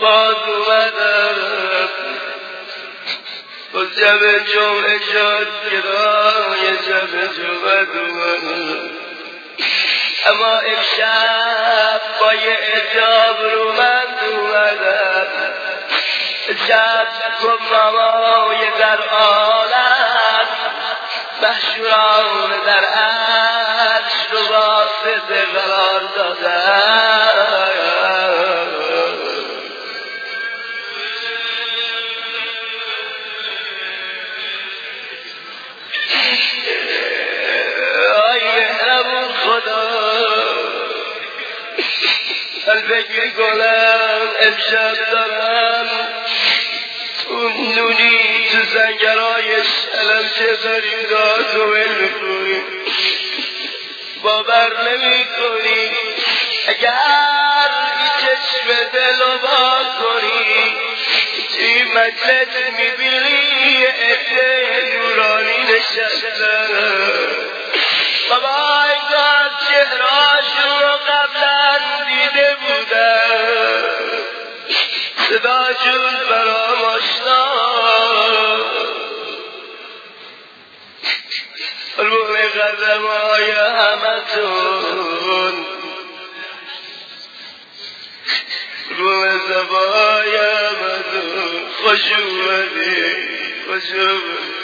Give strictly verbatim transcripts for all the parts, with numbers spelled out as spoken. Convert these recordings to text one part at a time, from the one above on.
باز اومدم باز جب جمعه شد گرای جب جمعه اومدم اما امشب با یه اعجاب رو من اومدم شب گم مامای در عالم محشوران در عرش رو واسطه قرار دادن آی مهربون خدا من فکر میکنم امشب دارم اون نونی تو زنگرهای شلم چه داریم داد و میکنیم باور نمی کنی اگر این چشم دل رو باز کنی توی مجلس میبینی یه عده نورانی نشستن بابا انگار چهرهاشون رو قبلا دیده بودن صداشون برام آشنا روح قدمای همتون روح زبای همتون خوش اومدی خوش اومدی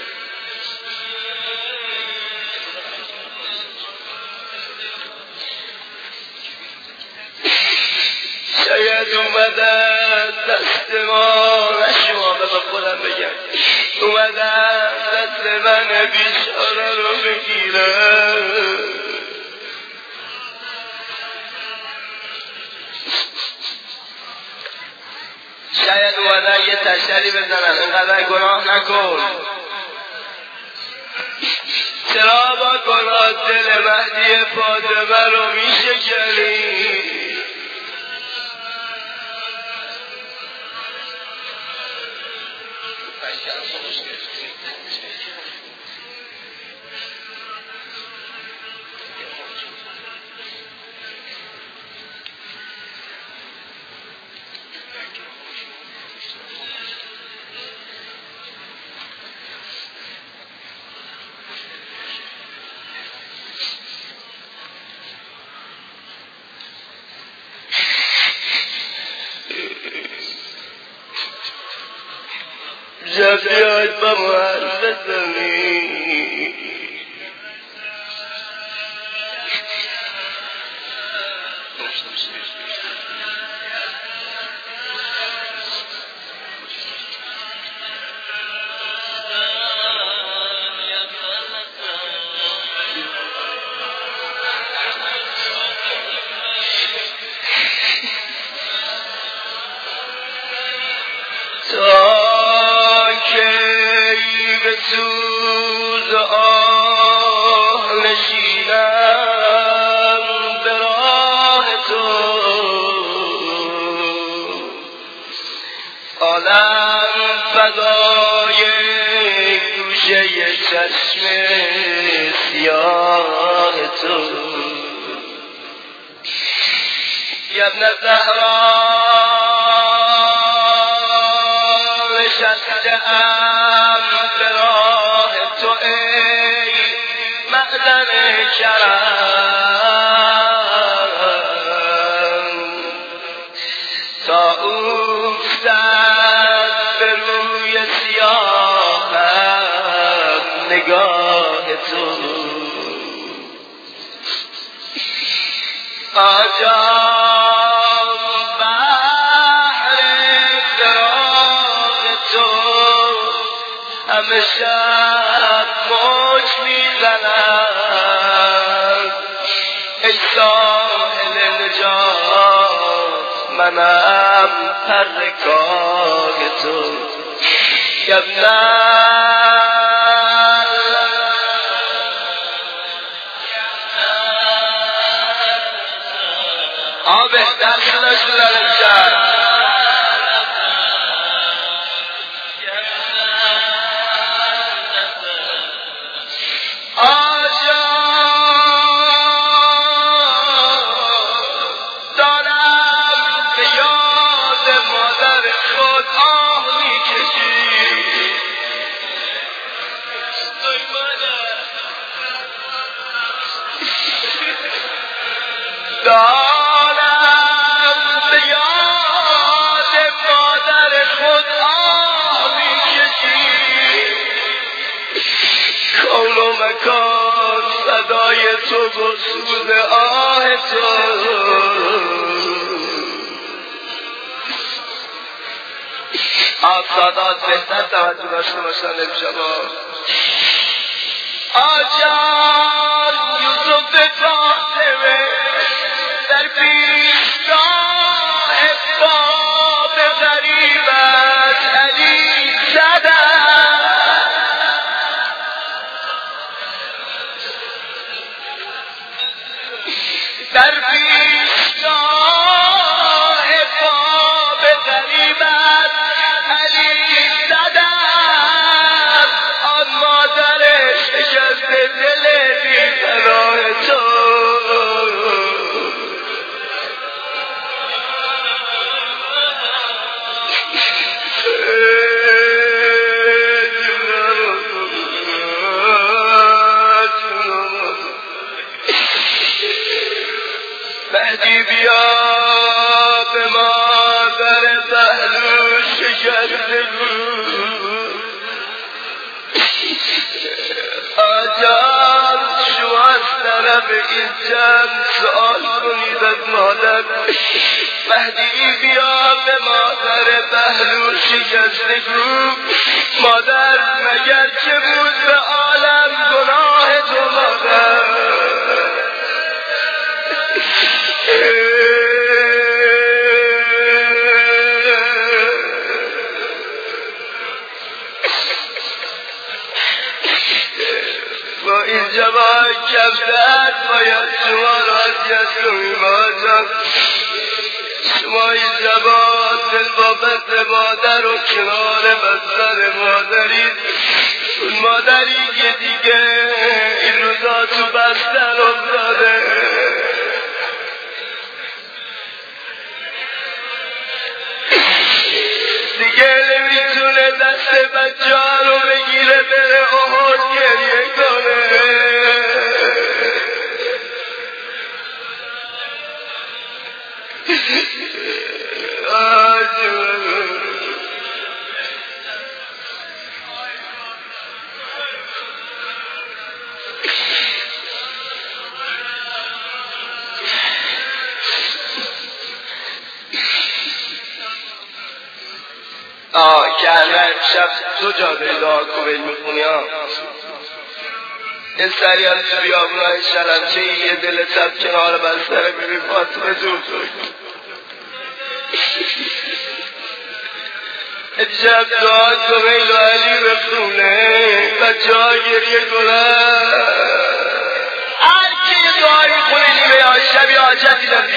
شاید اومدن دست ما نشما به خودم بگم اومدن دست من بیچاره رو بگیرن شاید اومدن یه تشری بزنن اینقدر گناه نکن چرا با گناه دل مهدی فاطمه رو میشکنی جبیات با محرزمی سوز آه نشینم به راه تو عالم فدای گوشه چشم سیاه تو ابن زهرا نشسته‌ام به راه تو ای معدن کرم تا افتد به روی سیاهم نگاه تو آجام بحر دراغ تو همه شب موج میزند ای ساحل نجات منم پرگاه تو آب بهتر شده شده شد آجا دارم به یاد صدای تو و سوز آه تو آفتادات بهتر توجه داشته باشن امشبا آجان یوسف فاطمه در پیشگاه باب غریبت علی زدن در پیشگاه باب غریبت علی زدن آن مادر شکست دل بی‌قرار تو مهدی بیا به مادر پهلو شکسته بود آجان شما از طرف این جمع سؤال کنید از مادر مهدی بیا به مادر پهلو شکسته بود مادر مگر چه بود به عالم گناه تو مادر با این جواب کمتر باید شما را اذیت کنیم آجان شما این جواب دلبابت مادر و کنار بستر مادرید اون مادری که دیگه این روزا تو بستر افتاده دیگه نمیتونه دست بچه ها رو بگیره بره احد گریه کنه آه که همه شب دو جا به دعا کوبیل میخونی ها این سریال تو بیابونای شلمچه یه دل تب کنار بستر بیبی فاطمه دور شب دعا کوبیل و علی بخونه بچه ها گریه کنن هر کی دعایی خونه نیمه ها شبی حاجتی دارد